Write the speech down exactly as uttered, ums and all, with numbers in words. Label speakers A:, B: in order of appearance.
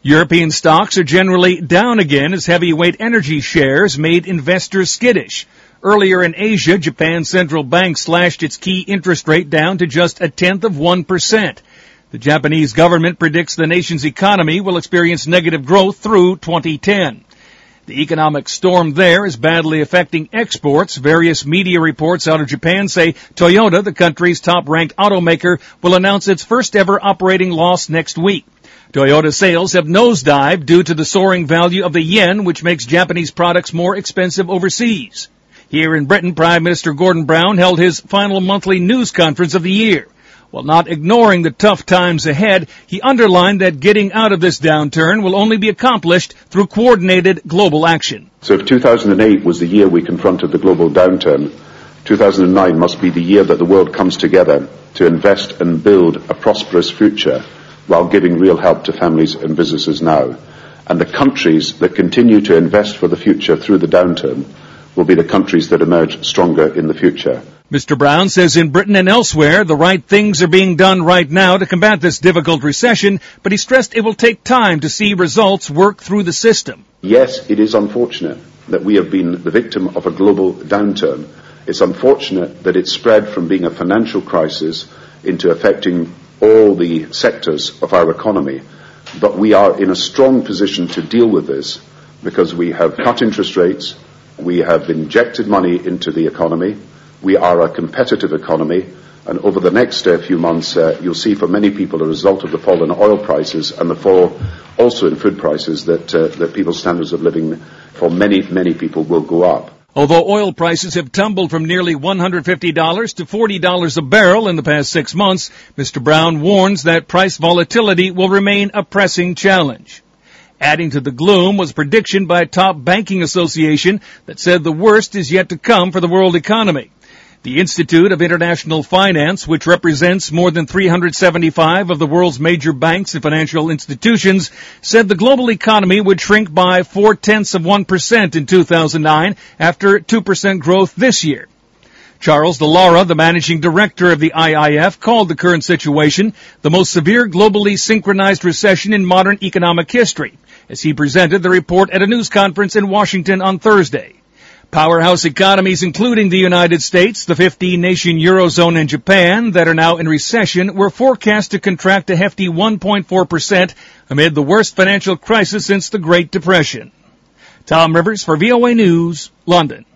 A: European stocks are generally down again as heavyweight energy shares made investors skittish. Earlier in Asia, Japan's central bank slashed its key interest rate down to just a tenth of one percent. The Japanese government predicts the nation's economy will experience negative growth through twenty ten. The economic storm there is badly affecting exports. Various media reports out of Japan say Toyota, the country's top-ranked automaker, will announce its first-ever operating loss next week. Toyota sales have nosedived due to the soaring value of the yen, which makes Japanese products more expensive overseas. Here in Britain, Prime Minister Gordon Brown held his final monthly news conference of the year. While not ignoring the tough times ahead, he underlined that getting out of this downturn will only be accomplished through coordinated global action.
B: So if two thousand eight was the year we confronted the global downturn, two thousand nine must be the year that the world comes together to invest and build a prosperous future while giving real help to families and businesses now. And the countries that continue to invest for the future through the downturn will be the countries that emerge stronger in the future.
A: Mister Brown says in Britain and elsewhere, the right things are being done right now to combat this difficult recession, but he stressed it will take time to see results work through the system.
B: Yes, it is unfortunate that we have been the victim of a global downturn. It's unfortunate that it spread from being a financial crisis into affecting all the sectors of our economy. But we are in a strong position to deal with this because we have cut interest rates, we have injected money into the economy, we are a competitive economy, and over the next uh, few months uh, you'll see for many people a result of the fall in oil prices and the fall also in food prices that, uh, that people's standards of living for many, many people will go up.
A: Although oil prices have tumbled from nearly one hundred fifty dollars to forty dollars a barrel in the past six months, Mister Brown warns that price volatility will remain a pressing challenge. Adding to the gloom was a prediction by a top banking association that said the worst is yet to come for the world economy. The Institute of International Finance, which represents more than three hundred seventy-five of the world's major banks and financial institutions, said the global economy would shrink by four-tenths of one percent in two thousand nine after two percent growth this year. Charles DeLaura, the managing director of the I I F, called the current situation the most severe globally synchronized recession in modern economic history, as he presented the report at a news conference in Washington on Thursday. Powerhouse economies, including the United States, the fifteen-nation Eurozone, and Japan, that are now in recession, were forecast to contract a hefty one point four percent amid the worst financial crisis since the Great Depression. Tom Rivers for V O A News, London.